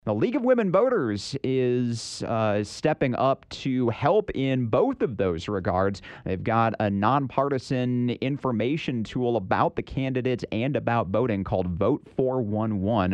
The League of Women Voters is stepping up to help in both of those regards. They've got a nonpartisan information tool about the candidates and about voting called Vote 411.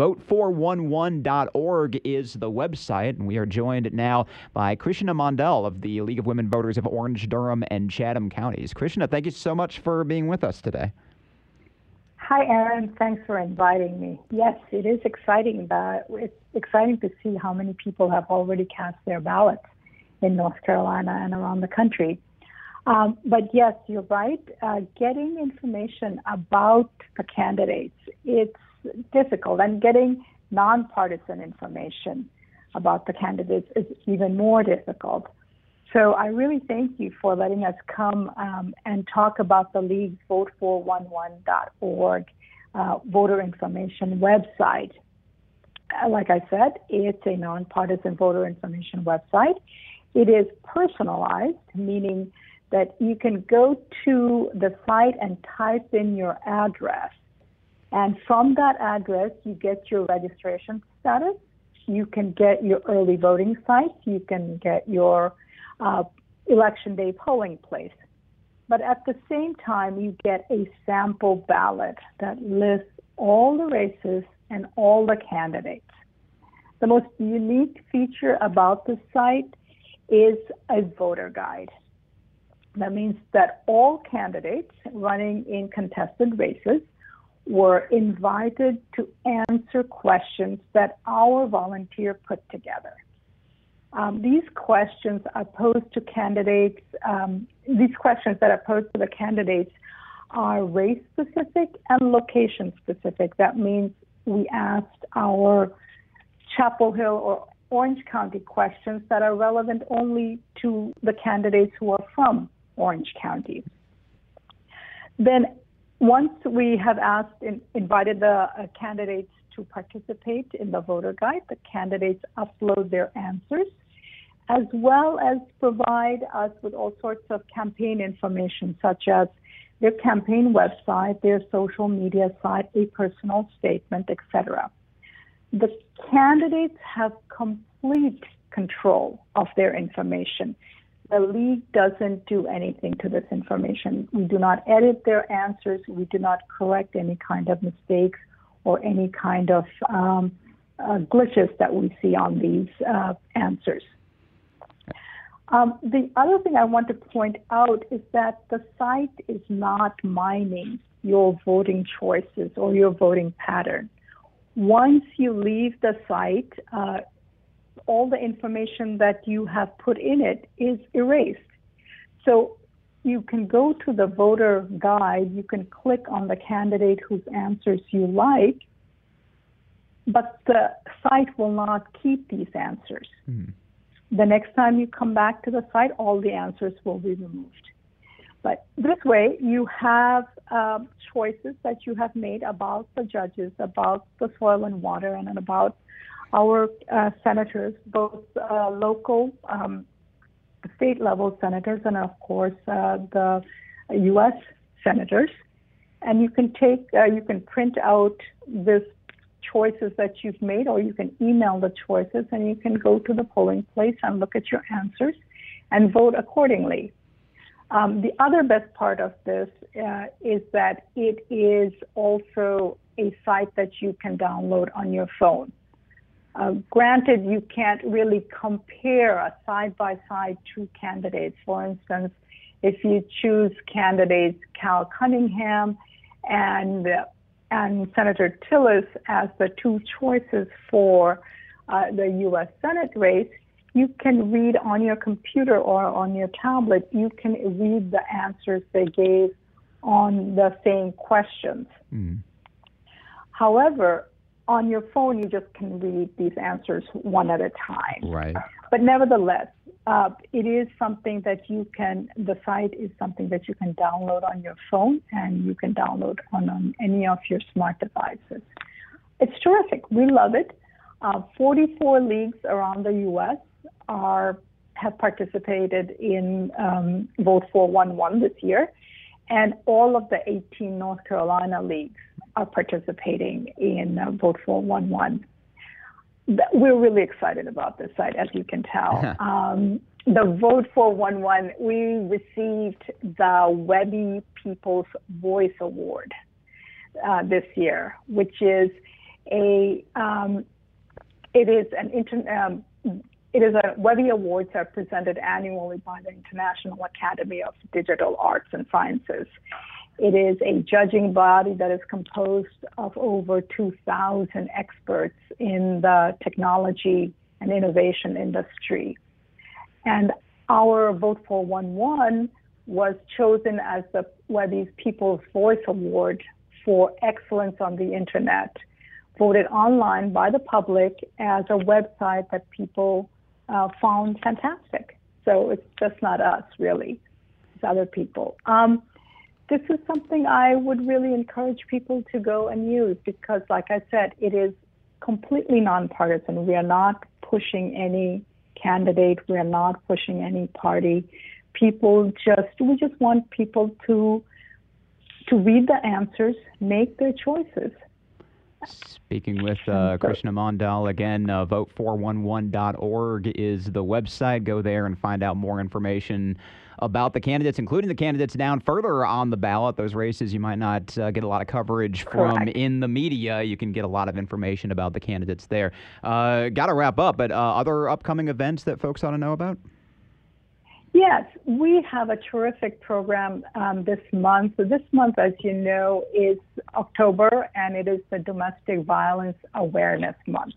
Vote411.org is the website, and we are joined now by Krishna Mondal of the League of Women Voters of Orange, Durham, and Chatham counties. Krishna, thank you so much for being with us today. Hi, Aaron. Thanks for inviting me. Yes, it is exciting. It's exciting to see how many people have already cast their ballots in North Carolina and around the country. But yes, you're right. Getting information about the candidates, it's difficult. And getting nonpartisan information about the candidates is even more difficult. So I really thank you for letting us come and talk about the League's Vote411.org voter information website. Like I said, it's a nonpartisan voter information website. It is personalized, meaning that you can go to the site and type in your address. And from that address, you get your registration status. You can get your early voting sites. You can get your election day polling place. But at the same time, you get a sample ballot that lists all the races and all the candidates. The most unique feature about the site is a voter guide. That means that all candidates running in contested races were invited to answer questions that our volunteer put together. These questions are posed to candidates. These questions that are posed to the candidates are race-specific and location-specific. That means we asked our Chapel Hill or Orange County questions that are relevant only to the candidates who are from Orange County. Then once we have invited the candidates to participate in the voter guide, the candidates upload their answers, as well as provide us with all sorts of campaign information, such as their campaign website, their social media site, a personal statement, etc. The candidates have complete control of their information. The League doesn't do anything to this information. We do not edit their answers. We do not correct any kind of mistakes or any kind of glitches that we see on these answers. The other thing I want to point out is that the site is not mining your voting choices or your voting pattern. Once you leave the site, all the information that you have put in it is erased. So you can go to the voter guide, you can click on the candidate whose answers you like, but the site will not keep these answers. Mm-hmm. The next time you come back to the site, all the answers will be removed. But this way, you have choices that you have made about the judges, about the soil and water, and about our senators, both local, state-level senators, and of course the U.S. senators. And you can you can print out this choices that you've made, or you can email the choices, and you can go to the polling place and look at your answers and vote accordingly. The other best part of this is that it is also a site that you can download on your phone. Granted, you can't really compare a side-by-side two candidates. For instance, if you choose candidates Cal Cunningham and Senator Tillis as the two choices for the U.S. Senate race, you can read on your computer or on your tablet, you can read the answers they gave on the same questions. Mm. However, on your phone, you just can read these answers one at a time. Right. But nevertheless, it is something that the site is something that you can download on your phone, and you can download on any of your smart devices. It's terrific. We love it. 44 leagues around the U.S. have participated in Vote 411 this year, and all of the 18 North Carolina leagues are participating in Vote 411. We're really excited about this site, as you can tell. The Vote 411, we received the Webby People's Voice Award this year, which is a Webby Awards are presented annually by the International Academy of Digital Arts and Sciences. It is a judging body that is composed of over 2,000 experts in the technology and innovation industry. And our Vote 411 was chosen as the Webby's People's Voice Award for excellence on the internet, voted online by the public as a website that people found fantastic. So it's just not us, really. It's other people. This is something I would really encourage people to go and use because, like I said, it is completely nonpartisan. We are not pushing any candidate. We are not pushing any party. We just want people to read the answers, make their choices. Speaking with Krishna Mondal again, vote411.org is the website. Go there and find out more information about the candidates, including the candidates down further on the ballot. Those races you might not get a lot of coverage from in the media. You can get a lot of information about the candidates there. Got to wrap up, but other upcoming events that folks ought to know about? Yes, we have a terrific program this month. So this month, as you know, is October, and it is the Domestic Violence Awareness Month.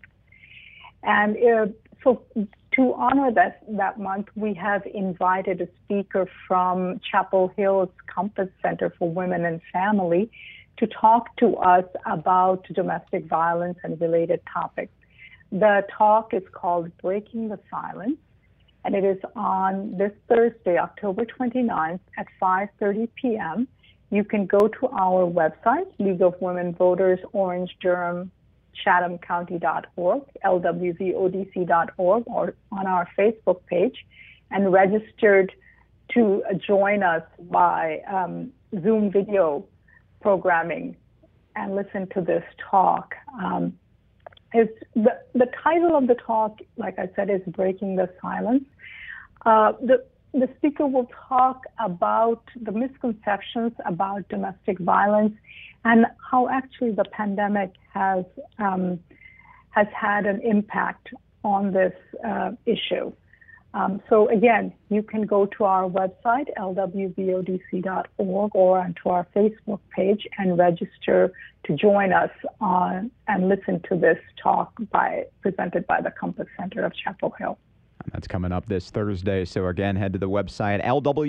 And so to honor that month, we have invited a speaker from Chapel Hill's Compass Center for Women and Family to talk to us about domestic violence and related topics. The talk is called Breaking the Silence, and it is on this Thursday, October 29th at 5:30 p.m. You can go to our website, League of Women Voters, Orange, Durham, ChathamCounty.org, lwvodc.org, or on our Facebook page, and registered to join us by Zoom video programming and listen to this talk. The title of the talk, like I said, is Breaking the Silence. The speaker will talk about the misconceptions about domestic violence and how actually the pandemic has had an impact on this issue. So again, you can go to our website, lwvodc.org, or onto our Facebook page and register to join us on and listen to this talk presented by the Compass Center of Chapel Hill. That's coming up this Thursday. So again, head to the website,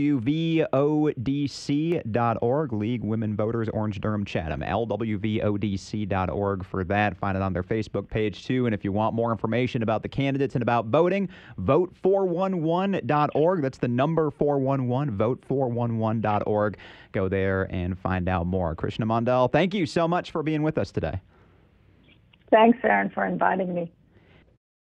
lwvodc.org, League Women Voters, Orange, Durham, Chatham, lwvodc.org for that. Find it on their Facebook page, too. And if you want more information about the candidates and about voting, vote411.org. That's the number 411, vote411.org. Go there and find out more. Krishna Mondal, thank you so much for being with us today. Thanks, Aaron, for inviting me.